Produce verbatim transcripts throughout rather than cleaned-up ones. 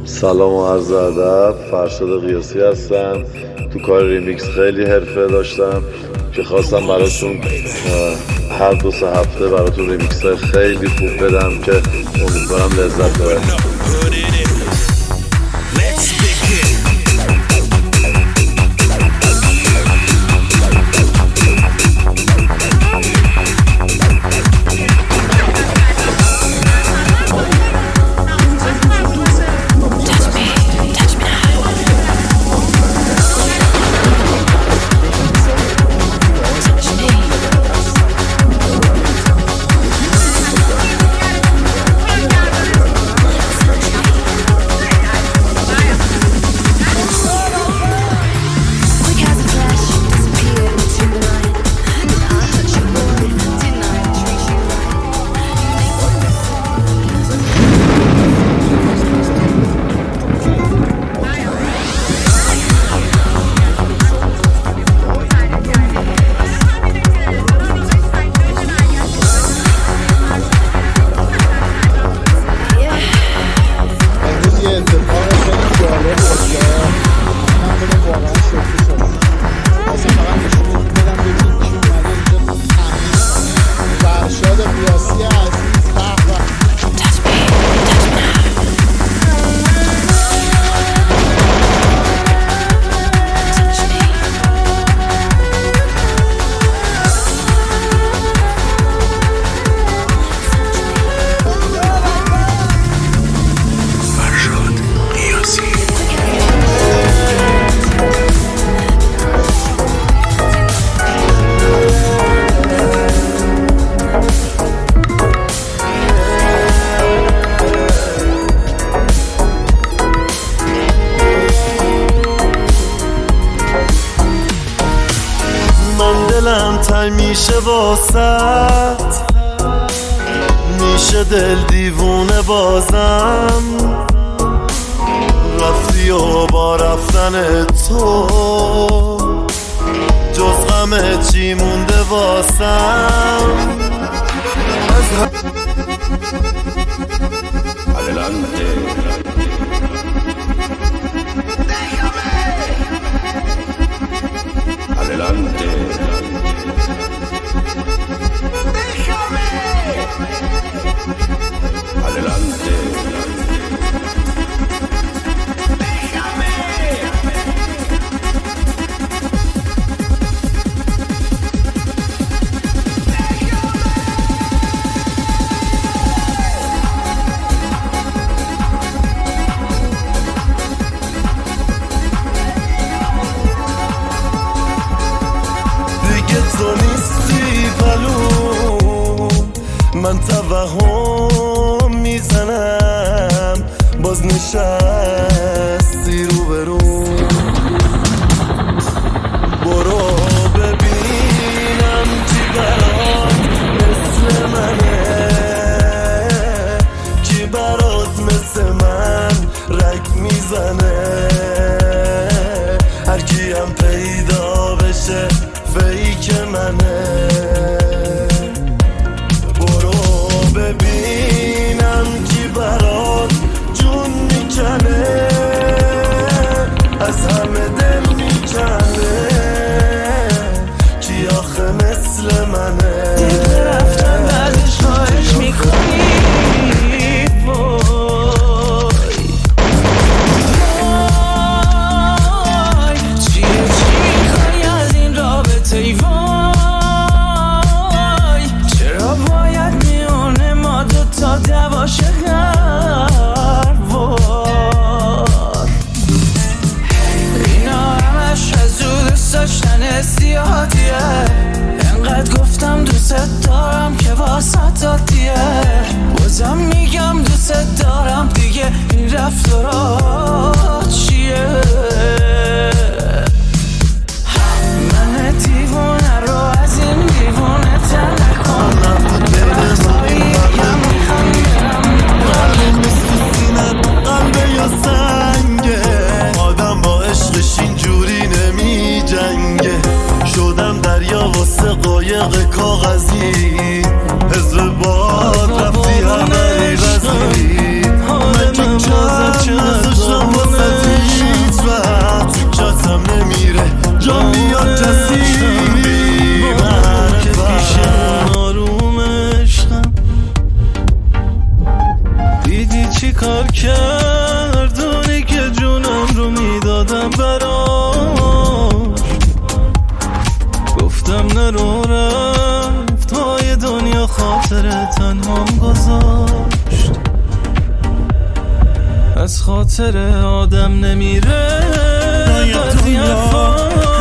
سلام و عرض ادب، فرشاد قیاسی هستم. تو کار ریمیکس خیلی حرفه داشتم که خواستم براتون هر دو سه هفته براتون ریمیکس های خیلی خوب بدم که امیدوارم لذت ببرید. دلم تنگ میشه واسط، میشه دل دیوونه بازم. رفتی و با رفتن تو جز غم چی مونده واسم. از Adelante. Adelante. Déjame. Adelante. Déjame. تو نیستی پلو، من توهم میزنم باز نشستی رو برو. برو ببینم کی برات مثل منه، کی برات مثل من رگ میزنه. هر کیم پیدا بشه فیک منه. برو ببینم کی برات جون میکنه، از همه دل میکنه. کی آخه مثل منه؟ دیگه رفتن بعدش خواهش میکنی وای. نکردونی که جونم رو میدادم براش. گفتم نرو رفت های دنیا خاطر تنهام گذاشت. از خاطر آدم نمیره بعضی حرفا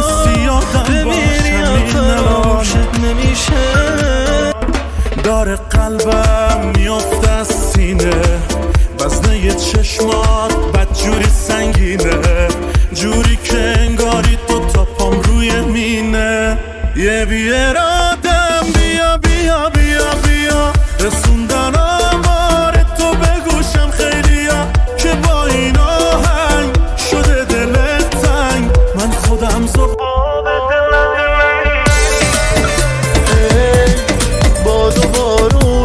بمیری فراموشت نمیشه. داره قلبم میافته از سینه، وزنه چشمات بدجوری سنگینه، جوری که انگاری دو تا پام روی مینه. یه بیرادم بیا بیا بیا بیا، رسوندن آمار تو بگوشم خیلیا، که با این آهنگ شده دلت تنگ. من خودم زباب دلم باد و بارون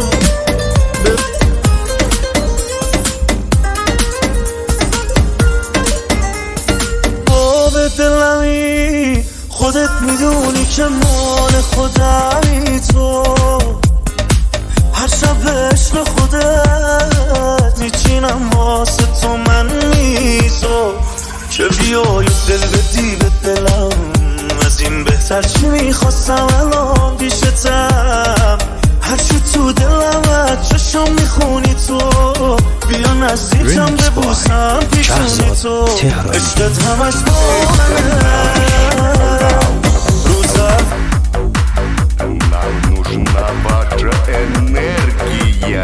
آب دلمی، خودت میدونی که مال خودمی تو. هر شب عشق خودت میچینم واسه تو من میزو، که بیای دل بدی به دلم. از این بهتر چی میخواستم الان پیشتم، هرچی تو دلم چشم میخونی تو. بیا نزدیکم ببوسم پیشونی تو، عشقت همش با منه. روزم Нам нужна ваша энергия.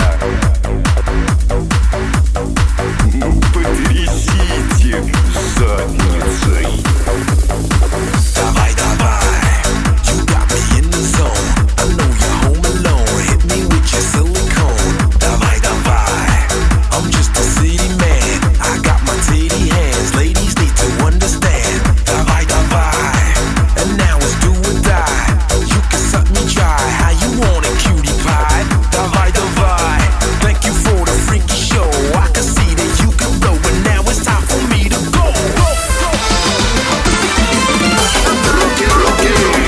Потрясите задницей. Давай, давай, you got me in the zone. I know you're home alone. Hit me with your silicone. Давай, давай, I'm just a city man. I got my titty hands. Ladies need to understand. Давай, давай, and now it's do or die. You can suck me dry. How you want it, cutie pie? Давай, давай, thank you for the freaky show. I can see that you can blow, but now it's time for me to go. Go, go. Rocky, rocky.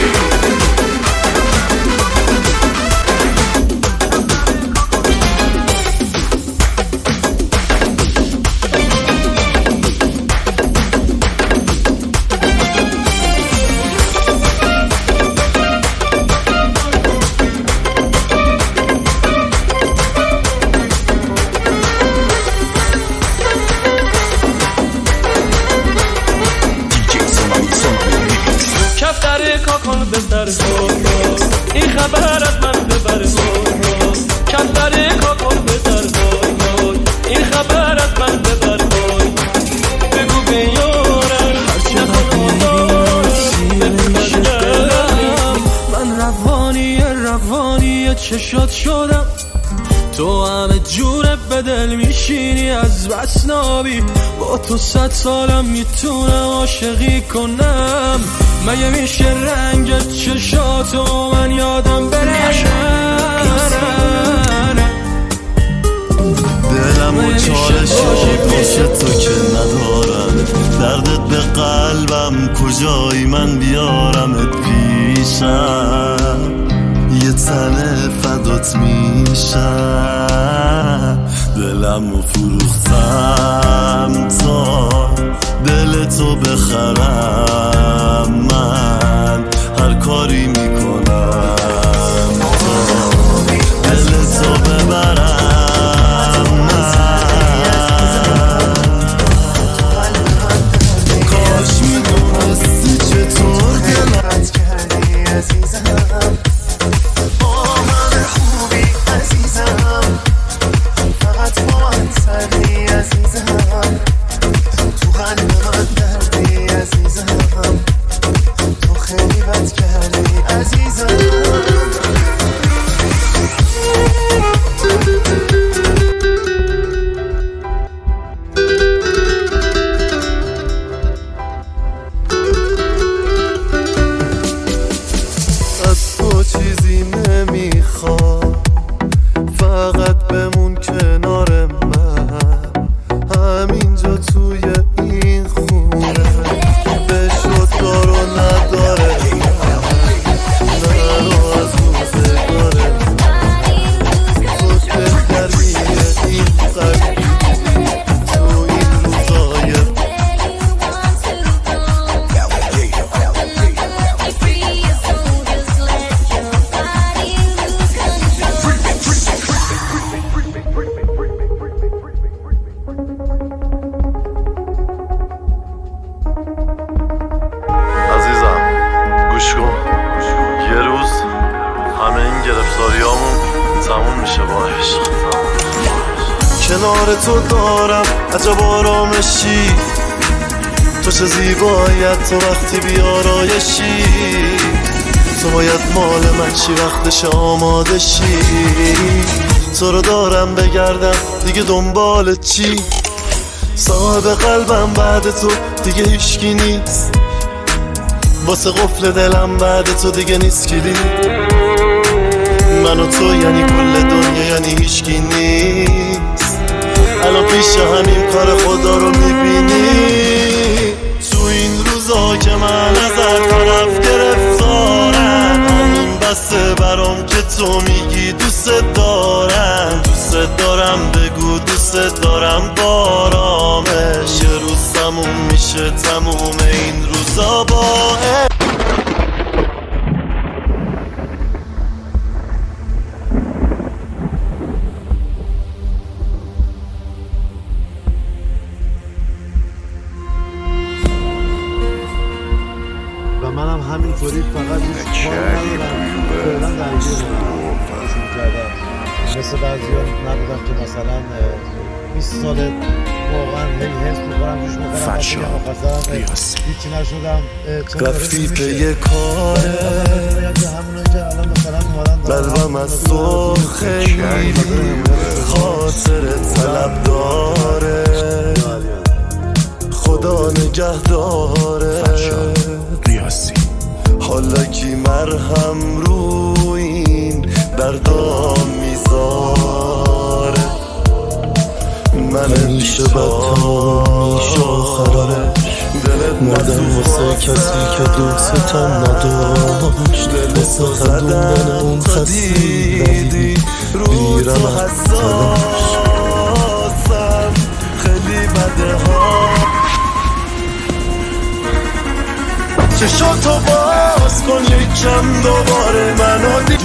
کفتر کاکل بستر زور، این خبر از من ببر زور. کفتر کاکل بستر زور، این خبر از من ببر زور. بگو بیارم من روانی روانی چشات شدم. تو همه جوره به دل میشینی از بس نابی. با تو صد سالم میتونم عاشقی کنم. مگه میشه رنگ چشاتو من یادم بره؟ دلم و چالشات واسه تو که ندارم. دردت به قلبم کجایی من بیارمت پیشم. یه تنه فدات میشم. دلم و فروختم تا دل تو بخرم. من هر کاری میکنم تا دل تو ببرم. من کاش میدونستی چطور دلت کردی عزیزم. با من خوبی عزیزم، فقط با من سردی عزیزم. تو قلب من دردی عزیزم، تو خیلی بد کردی عزیزم. از تو چیزی نمیخوام، فقط بمون کنار من. همینجا توی این خونه به شد دارو نداره. نرو از روزگاره تو بهتریه این قلبی. کنار تو دارم عجب آرامشی، تو چه زیبایت تو وقتی بیارایشی، تو باید مال من چی وقتش آماده شی، تو رو دارم بگردم دیگه دنبال چی، صاحب قلبم بعد تو دیگه هیچکی نیست، واسه قفل دلم بعد تو دیگه نیست کلید، من و تو یعنی کل دنیا یعنی هیچکی نیست، الان پیش همین کار خدا رو میبینی، تو این روزا که من از هر طرف گرفتارم، همین بسته برام که تو میگی دوست دارم، دوست دارم بگو دوست دارم بارامش، یه روز تموم میشه تموم این روزا با و منم همینطوری فقط هیچ کار ندارم، فعلا درگیر کردم مثل بعضی ها نبودم که مثلا بیست ساله واقعا هی حس میکنم جوش میکنم هیچی نشدم. رفتی به یه کاره قلبم از تو خیلی خاطر طلب داره، خدا نگه داره، حالا کی مرهم رو این دردام میذاره، من میشه بدتام میشه آخرش، مادم واسه کسی که دوستم نداشت، واسه خندوندن اون خسیدی رو تو حساسم، خیلی بده ها چشاتو باز کن یکم دوباره منو دی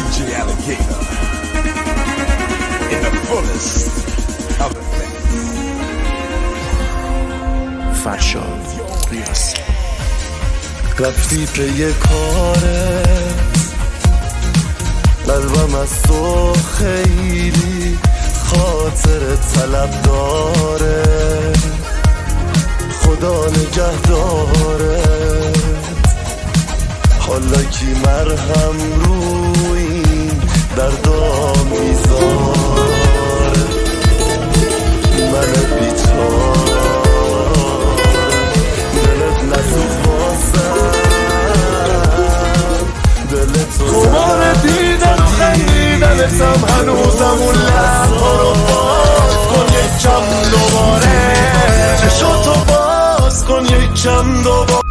فرشاد ریاضی. رفتی به یه کاره قلبم از تو خیلی خاطر طلب داره، خدا نگه داره، حالا کی مرهم رو این دردا میذاره، من بی‌تاره دلت نسوخ بازم، دلت رو خمار دیدن و خندیدنتم هنوزم اون لحظا رو باز کن یکم دوباره، چشاتو باز کن یکم دوباره.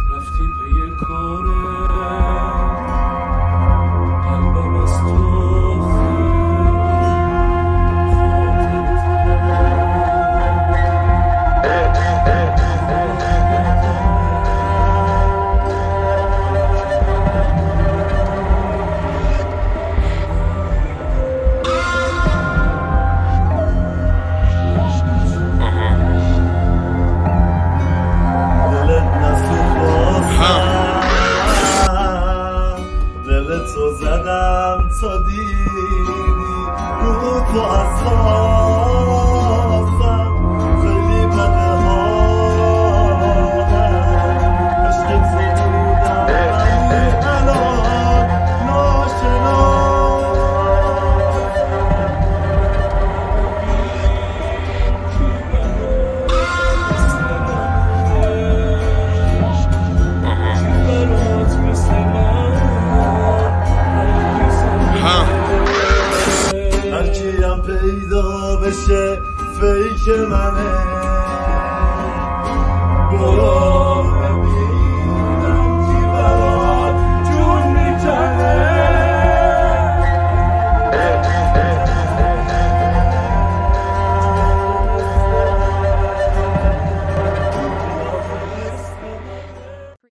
پیدا بشه فیک منه